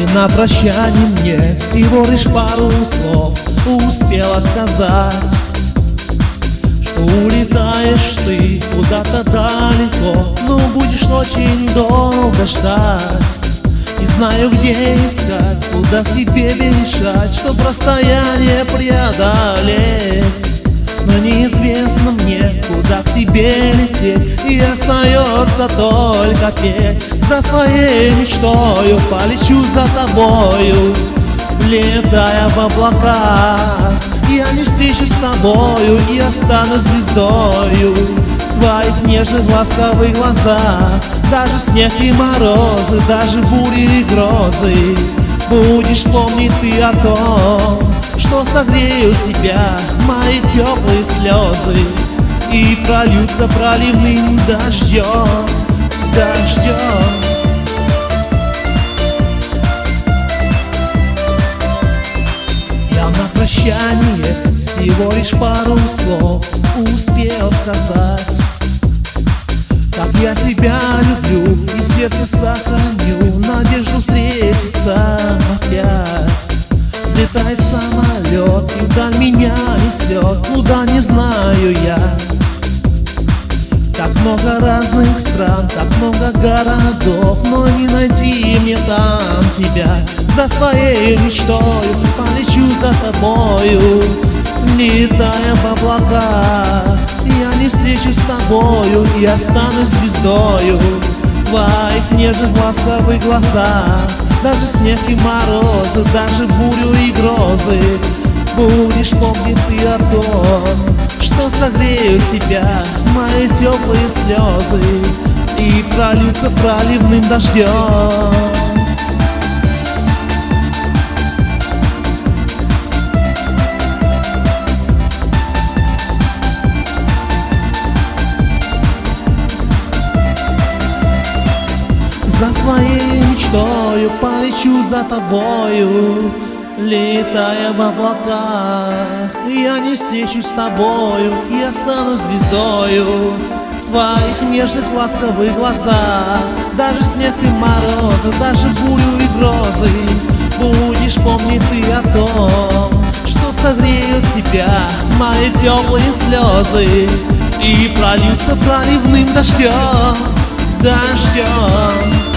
на прощание мне всего лишь пару слов успела сказать, что улетаешь ты куда-то далеко, но будешь очень долго ждать. Не знаю, где искать, куда к тебе бежать, чтоб расстояние преодолеть. Но неизвестно мне, куда к тебе лететь, и остается только петь. За своей мечтою полечу за тобою, летая в облаках. Я не встречусь с тобою и останусь звездою в твоих нежных ласковых глазах. Даже снег и морозы, даже бури и грозы, будешь помнить ты о том, что согреют тебя мои теплые слезы и прольются проливным дождем, дождем. Я на прощание всего лишь пару слов успел сказать, как я тебя люблю и в сердце сохраню надежду встретиться опять. Взлетает самолет и вдаль меня несет, куда не знаю я. Так много разных стран, так много городов, но не найти мне там тебя. За своей мечтою полечу за тобою, летая в облаках. Я не встречусь с тобою и останусь звездою в твоих нежных ласковых глазах. Даже снег и морозы, даже бурю и грозы, будешь помнить ты о том, что согреют тебя мои теплые слезы и прольются проливным дождем. За своей мечтою полечу за тобою, летая в облаках. Я не встречусь с тобою и останусь звездою в твоих нежных ласковых глазах. Даже снег и морозы, даже бурю и грозы, будешь помнить ты о том, что согреют тебя мои теплые слезы и прольются проливным дождем, дождем.